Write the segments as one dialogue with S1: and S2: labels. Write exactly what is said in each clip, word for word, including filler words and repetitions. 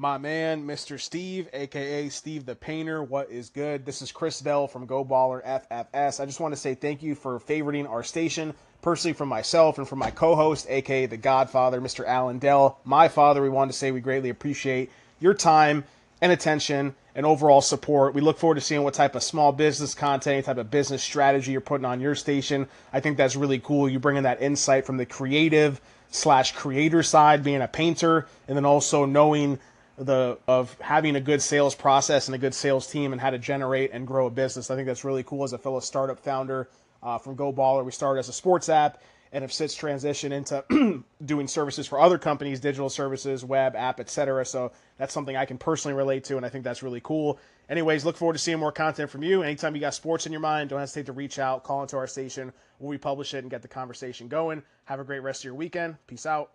S1: my man, Mister Steve, aka Steve the Painter. What is good? This is Chris Dell from Go Baller F F S. I just want to say thank you for favoriting our station, personally from myself and from my co-host, aka the Godfather, Mister Alan Dell. My father, we wanted to say we greatly appreciate your time and attention and overall support. We look forward to seeing what type of small business content, any type of business strategy you're putting on your station. I think that's really cool. You bring in that insight from the creative slash creator side, being a painter, and then also knowing the of having a good sales process and a good sales team and how to generate and grow a business. I think that's really cool. As a fellow startup founder uh, from Go Baller, we started as a sports app and have since transitioned into doing services for other companies, digital services, web, app, et cetera. So that's something I can personally relate to, and I think that's really cool. Anyways, look forward to seeing more content from you. Anytime you got sports in your mind, don't hesitate to reach out, call into our station where we publish it and get the conversation going. Have a great rest of your weekend. Peace out.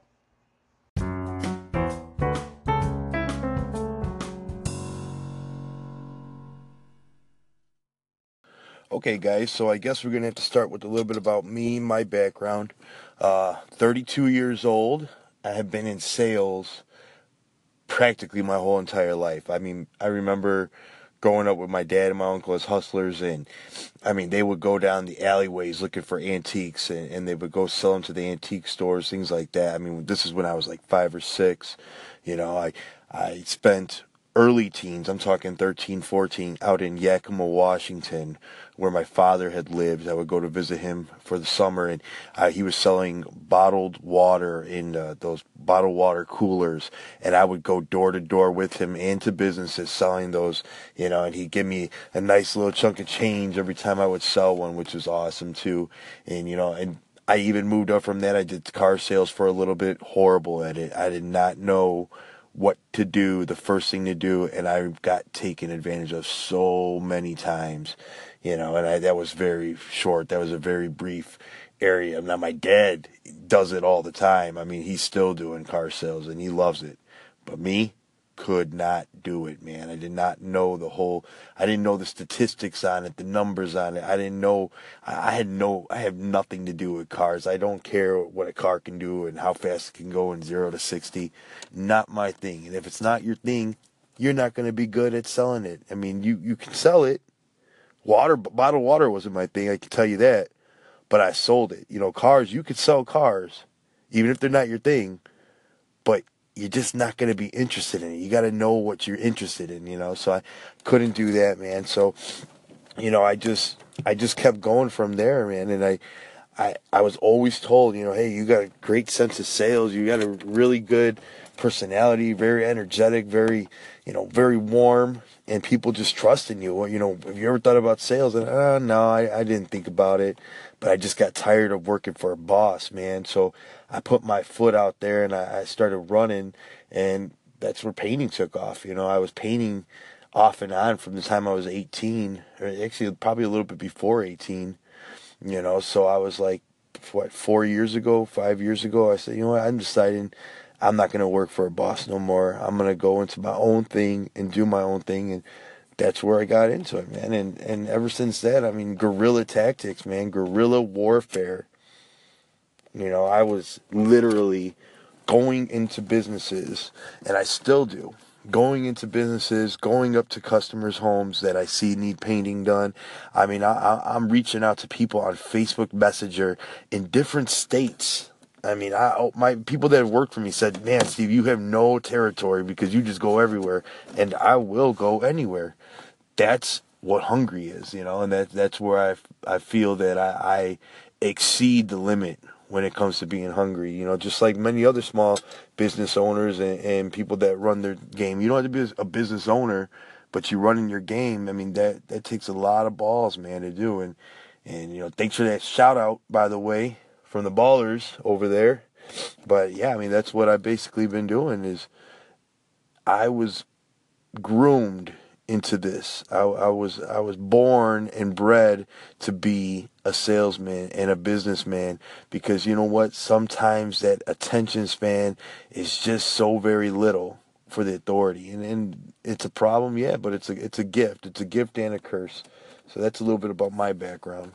S2: Okay, guys, so I guess we're going to have to start with a little bit about me, my background. Uh, thirty-two years old. I have been in sales practically my whole entire life. I mean, I remember growing up with my dad and my uncle as hustlers, and I mean, they would go down the alleyways looking for antiques, and, and they would go sell them to the antique stores, things like that. I mean, this is when I was like five or six. You know, I I spent early teens, I'm talking thirteen, fourteen, out in Yakima, Washington, where my father had lived. I would go to visit him for the summer, and uh, he was selling bottled water in uh, those bottled water coolers, and I would go door to door with him into businesses selling those, you know, and he'd give me a nice little chunk of change every time I would sell one, which was awesome too. And, you know, and I even moved up from that. I did car sales for a little bit, horrible at it. I did not know what to do, the first thing to do, and I got taken advantage of so many times, you know, and I, that was very short. That was a very brief area. Now, my dad does it all the time. I mean, he's still doing car sales, and he loves it. But me, could not do it, man. I did not know the whole, I didn't know the statistics on it, the numbers on it. I didn't know, I had no, I have nothing to do with cars. I don't care what a car can do and how fast it can go in zero to sixty. Not my thing. And if it's not your thing, you're not going to be good at selling it. I mean, you, you can sell it. Water, bottled water wasn't my thing, I can tell you that. But I sold it. You know, cars, you could sell cars, even if they're not your thing. But you're just not going to be interested in it. You got to know what you're interested in, you know. So I couldn't do that, man. So, you know, I just I just kept going from there, man. And I I I was always told, you know, hey, you got a great sense of sales. You got a really good personality, very energetic, very, you know, very warm, and people just trust in you. You know, have you ever thought about sales? And uh, no, I, I didn't think about it, but I just got tired of working for a boss, man. So I put my foot out there and I, I started running, and that's where painting took off. You know, I was painting off and on from the time I was eighteen, or actually probably a little bit before eighteen, you know. So I was like, what, four years ago, five years ago, I said, you know what, I'm deciding I'm not going to work for a boss no more. I'm going to go into my own thing and do my own thing. And that's where I got into it, man. And and ever since that, I mean, guerrilla tactics, man, guerrilla warfare. You know, I was literally going into businesses, and I still do, going into businesses, going up to customers' homes that I see need painting done. I mean, I, I, I'm reaching out to people on Facebook Messenger in different states. I mean, I oh, my people that have worked for me said, man, Steve, you have no territory because you just go everywhere, and I will go anywhere. That's what hungry is, you know, and that that's where I, I feel that I, I exceed the limit when it comes to being hungry, you know, just like many other small business owners and, and people that run their game. You don't have to be a business owner, but you run in your game. I mean, that, that takes a lot of balls, man, to do. And, and, you know, thanks for that shout out, by the way, from the ballers over there. But yeah, I mean, that's what I've basically been doing is I was groomed into this. I, I was I was born and bred to be a salesman and a businessman because you know what? Sometimes that attention span is just so very little for the authority, and and it's a problem, yeah, but it's a it's a gift. It's a gift and a curse. So that's a little bit about my background.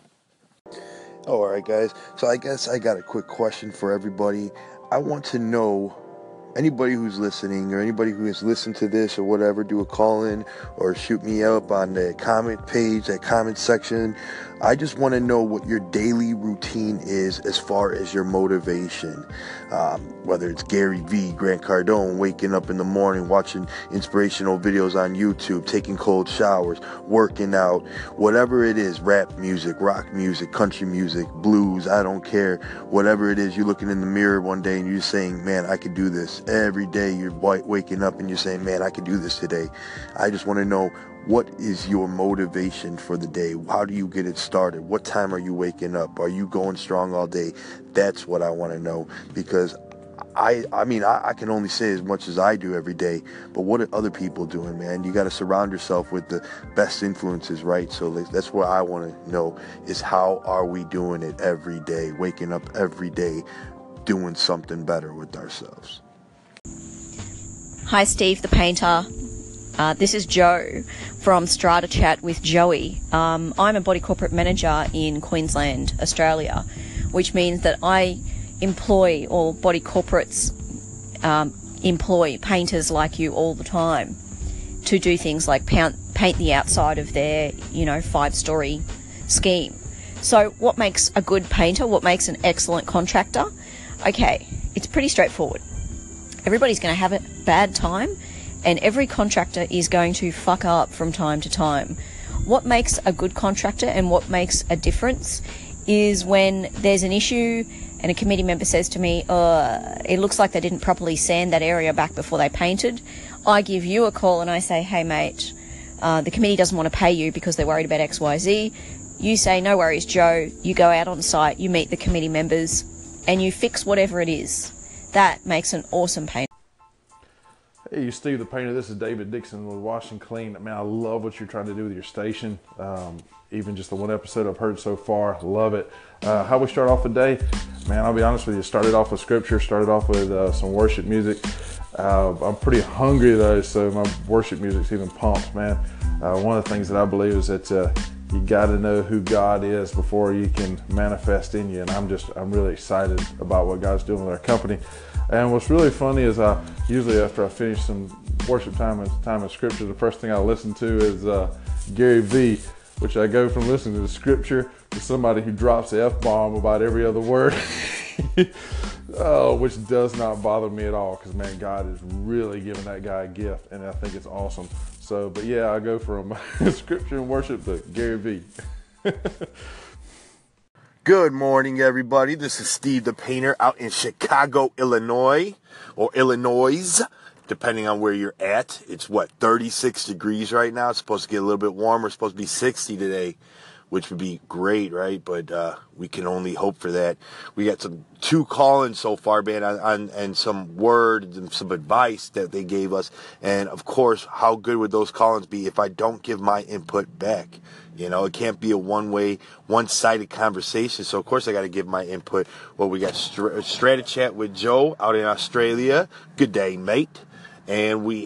S2: Oh, all right, guys. So I guess I got a quick question for everybody. I want to know anybody who's listening or anybody who has listened to this or whatever, do a call in or shoot me up on the comment page, that comment section. I just want to know what your daily routine is as far as your motivation. Um, whether it's Gary Vee, Grant Cardone, waking up in the morning, watching inspirational videos on YouTube, taking cold showers, working out, whatever it is, rap music, rock music, country music, blues, I don't care. Whatever it is, you're looking in the mirror one day and you're saying, man, I could do this. Every day you're waking up and you're saying, man, I could do this today. I just want to know, what is your motivation for the day? How do you get it started? What time are you waking up? Are you going strong all day? That's what I want to know, because I I mean, I, I can only say as much as I do every day, but what are other people doing, man? You got to surround yourself with the best influences, right? So that's what I want to know, is how are we doing it every day, waking up every day, doing something better with ourselves.
S3: Hi, Steve the Painter. Uh, this is Joe from Strata Chat with Joey. Um, I'm a body corporate manager in Queensland, Australia, which means that I employ, or body corporates um, employ painters like you all the time to do things like paint, paint the outside of their, you know, five-story scheme. So what makes a good painter? What makes an excellent contractor? Okay, it's pretty straightforward. Everybody's going to have a bad time, and every contractor is going to fuck up from time to time. What makes a good contractor and what makes a difference is when there's an issue and a committee member says to me, uh, it looks like they didn't properly sand that area back before they painted. I give you a call and I say, hey mate, uh, the committee doesn't want to pay you because they're worried about X Y Z. You say, no worries, Joe. You go out on site, you meet the committee members, and you fix whatever it is. That makes an awesome painter.
S4: Hey, Steve the Painter. This is David Dixon with Wash and Clean. Man, I love what you're trying to do with your station. Um, even just the one episode I've heard so far, love it. Uh, how we start off the day, man, I'll be honest with you, started off with scripture, started off with uh, some worship music. Uh, I'm pretty hungry though, so my worship music's even pumped, man. Uh, one of the things that I believe is that uh, you got to know who God is before you can manifest in you, and I'm just, I'm really excited about what God's doing with our company. And what's really funny is I usually after I finish some worship time and time in scripture, the first thing I listen to is uh, Gary Vee, which I go from listening to the scripture to somebody who drops the F-bomb about every other word, oh, which does not bother me at all, because man, God is really giving that guy a gift, and I think it's awesome. So, but yeah, I go from scripture and worship to Gary Vee.
S2: Good morning, everybody. This is Steve the Painter out in Chicago, Illinois, or Illinois, depending on where you're at. It's what, thirty-six degrees right now. It's supposed to get a little bit warmer. It's supposed to be sixty today, which would be great, right? But uh, we can only hope for that. We got some two call-ins so far, man, on, on, and some words and some advice that they gave us. And, of course, how good would those call-ins be if I don't give my input back? You know, it can't be a one-way, one-sided conversation. So, of course, I got to give my input. Well, we got Str- Strata Chat with Joe out in Australia. Good day, mate. And we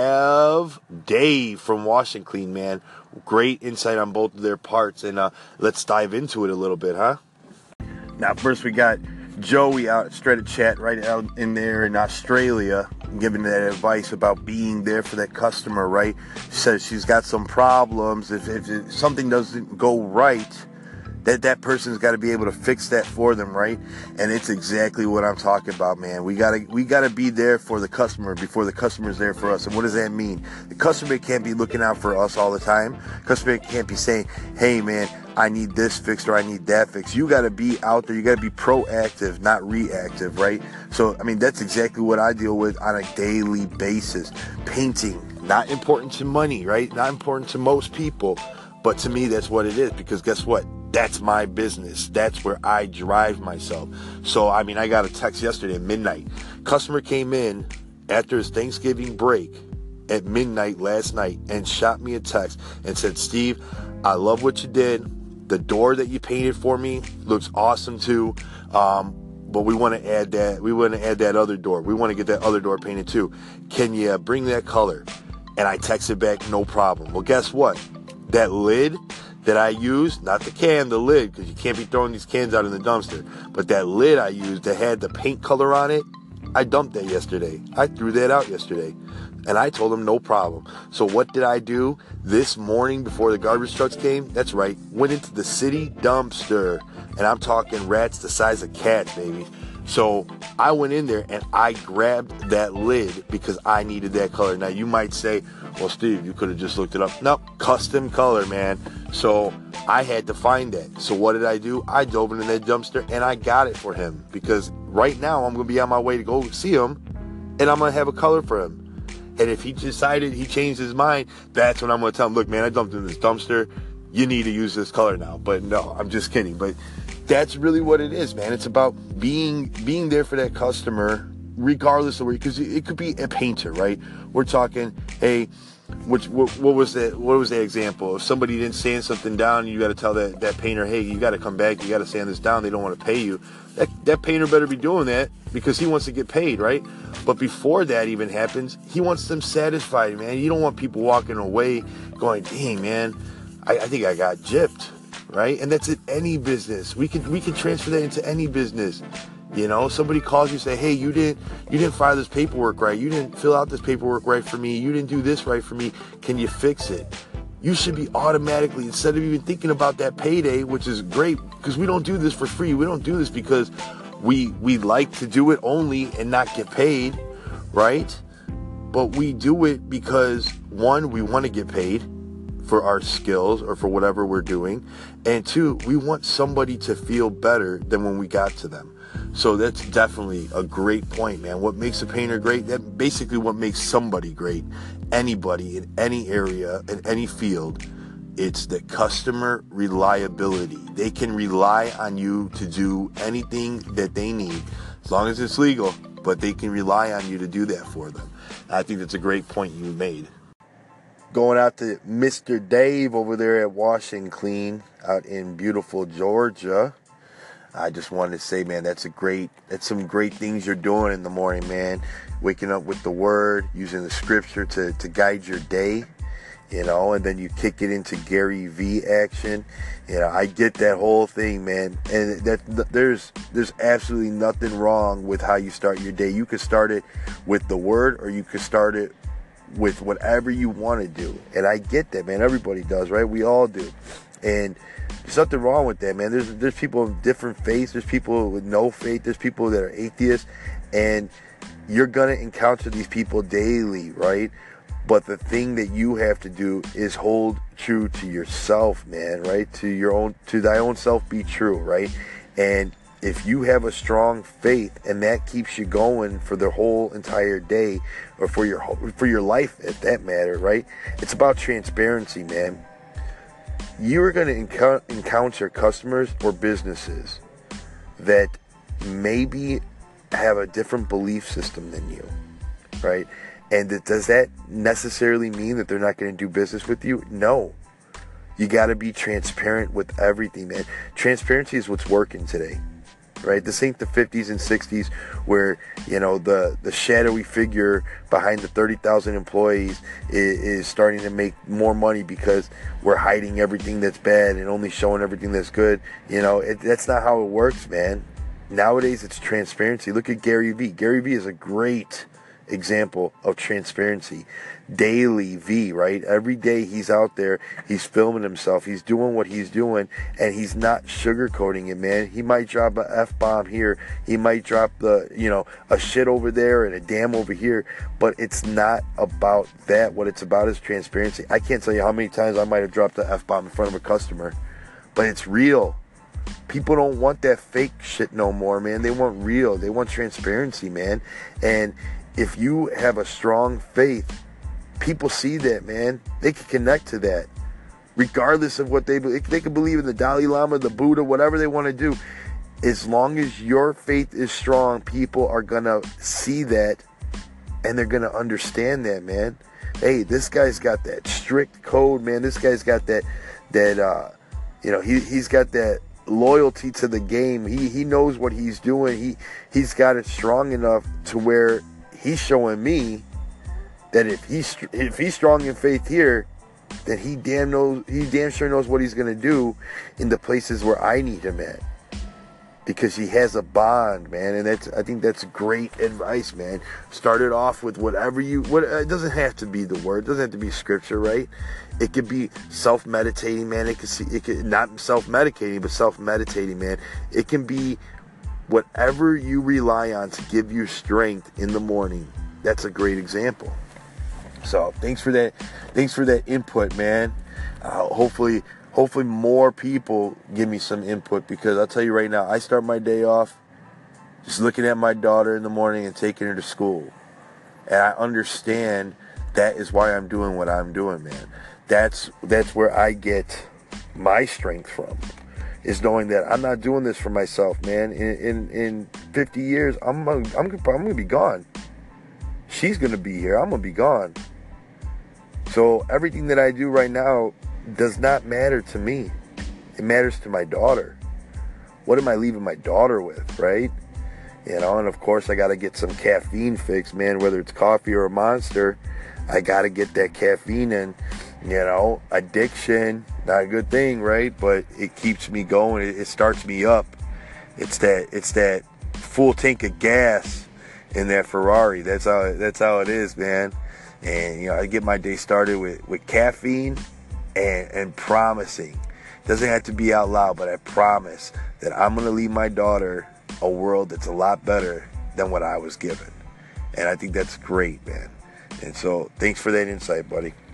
S2: have Dave from Wash and Clean, man. Great insight on both of their parts. And uh, let's dive into it a little bit, huh? Now, first we got Joey out at Strata Chat right out in there in Australia, giving that advice about being there for that customer, right? She says she's got some problems. If, if, if something doesn't go right, that that person's got to be able to fix that for them, right? And it's exactly what I'm talking about, man. We gotta we gotta be there for the customer before the customer's there for us. And what does that mean? The customer can't be looking out for us all the time. Customer can't be saying, hey man, I need this fixed or I need that fixed. You gotta be out there, you gotta be proactive, not reactive, right? So I mean, that's exactly what I deal with on a daily basis. Painting, not important to money, right? Not important to most people. But to me, that's what it is, because guess what? That's my business. That's where I drive myself. So, I mean, I got a text yesterday at midnight. Customer came in after his Thanksgiving break at midnight last night and shot me a text and said, Steve, I love what you did. The door that you painted for me looks awesome too. Um, but we want to add that. We want to add that other door. We want to get that other door painted too. Can you bring that color? And I texted back, no problem. Well, guess what? That lid that I used, not the can, the lid, because you can't be throwing these cans out in the dumpster, but that lid I used that had the paint color on it, I dumped that yesterday. I threw that out yesterday. And I told him no problem. So what did I do this morning before the garbage trucks came? That's right. Went into the city dumpster. And I'm talking rats the size of cats, baby. So I went in there and I grabbed that lid because I needed that color. Now you might say, well, Steve, you could have just looked it up. No, custom color, man. So I had to find that. So what did I do? I dove into that dumpster and I got it for him because right now I'm going to be on my way to go see him and I'm going to have a color for him. And if he decided he changed his mind, that's when I'm going to tell him, look, man, I dumped in this dumpster. You need to use this color now. But no, I'm just kidding. But that's really what it is, man. It's about being being there for that customer, regardless of where, because it could be a painter, right? We're talking, hey, which what, what was that? What was that example? If somebody didn't sand something down, you got to tell that, that painter, hey, you got to come back. You got to sand this down. They don't want to pay you. That that painter better be doing that because he wants to get paid, right? But before that even happens, he wants them satisfied, man. You don't want people walking away going, dang, man, I, I think I got gypped, right? And that's in any business. We can we can transfer that into any business. You know, somebody calls you, say, hey, you didn't you didn't file this paperwork right. You didn't fill out this paperwork right for me. You didn't do this right for me. Can you fix it? You should be automatically, instead of even thinking about that payday, which is great, because we don't do this for free. We don't do this because we we like to do it only and not get paid, right? But we do it because, one, we want to get paid for our skills or for whatever we're doing. And two, we want somebody to feel better than when we got to them. So that's definitely a great point, man. What makes a painter great? That basically what makes somebody great. Anybody in any area, in any field, it's the customer reliability. They can rely on you to do anything that they need, as long as it's legal, but they can rely on you to do that for them. I think that's a great point you made. Going out to Mister Dave over there at Wash and Clean out in beautiful Georgia. I just wanted to say, man, that's a great, that's some great things you're doing in the morning, man. Waking up with the word, using the scripture to, to guide your day, you know, and then you kick it into Gary V action. You know, I get that whole thing, man. And that there's there's absolutely nothing wrong with how you start your day. You could start it with the word, or you could start it with whatever you want to do. And I get that, man. Everybody does, right? We all do. And there's nothing wrong with that, man. There's there's people of different faiths. There's people with no faith. There's people that are atheists. And you're going to encounter these people daily, right? But the thing that you have to do is hold true to yourself, man, right? To your own, to thy own self be true, right? And if you have a strong faith and that keeps you going for the whole entire day, or for your for your life at that matter, right? It's about transparency, man. You are going to enco- encounter customers or businesses that maybe have a different belief system than you, right? And th- does that necessarily mean that they're not going to do business with you? No. You got to be transparent with everything, man. Transparency is what's working today, right? This ain't the fifties and sixties where, you know, the, the shadowy figure behind the thirty thousand employees is, is starting to make more money because we're hiding everything that's bad and only showing everything that's good. You know, it, that's not how it works, man. Nowadays, it's transparency. Look at Gary Vee. Gary Vee is a great example of transparency. Daily V, right? Every day he's out there, he's filming himself, he's doing what he's doing, and he's not sugarcoating it, man. He might drop a F-bomb here, he might drop the, you know, a shit over there and a damn over here, but it's not about that. What it's about is transparency. I can't tell you how many times I might have dropped the F-bomb in front of a customer, but it's real. People don't want that fake shit no more, man. They want real. They want transparency, man. And if you have a strong faith, people see that, man. They can connect to that. Regardless of what they believe. They can believe in the Dalai Lama, the Buddha, whatever they want to do. As long as your faith is strong, people are going to see that and they're going to understand that, man. Hey, this guy's got that strict code, man. This guy's got that, that uh, you know, he, he's got that loyalty to the game. He he knows what he's doing. He, he's got it strong enough to where he's showing me that if he's if he's strong in faith here, then he damn knows he damn sure knows what he's gonna do in the places where I need him at. because he has a bond, man, and that's I think that's great advice, man. Start it off with whatever you. What it doesn't have to be the word, it doesn't have to be scripture, right? It could be self-meditating, man. It could see, it could not self-medicating, but self-meditating, man. It can be whatever you rely on to give you strength in the morning. That's a great example. So thanks for that. Thanks for that input, man. Uh, hopefully. Hopefully more people give me some input, because I'll tell you right now, I start my day off just looking at my daughter in the morning and taking her to school. And I understand that is why I'm doing what I'm doing, man. That's that's where I get my strength from, is knowing that I'm not doing this for myself, man. In in, in fifty years, I'm I'm I'm gonna be gone. She's gonna be here. I'm gonna be gone. So everything that I do right now does not matter to me. It matters to my daughter. What am I leaving my daughter with, right? You know, and of course I got to get some caffeine fix, man, whether it's coffee or a Monster. I got to get that caffeine in. You know, addiction, not a good thing, right? But it keeps me going. It, it starts me up. It's that it's that full tank of gas in that Ferrari. That's how that's how it is, man. And you know, I get my day started with, with caffeine and, and promising. Doesn't have to be out loud, but I promise that I'm going to leave my daughter a world that's a lot better than what I was given. And I think that's great, man. And so thanks for that insight, buddy.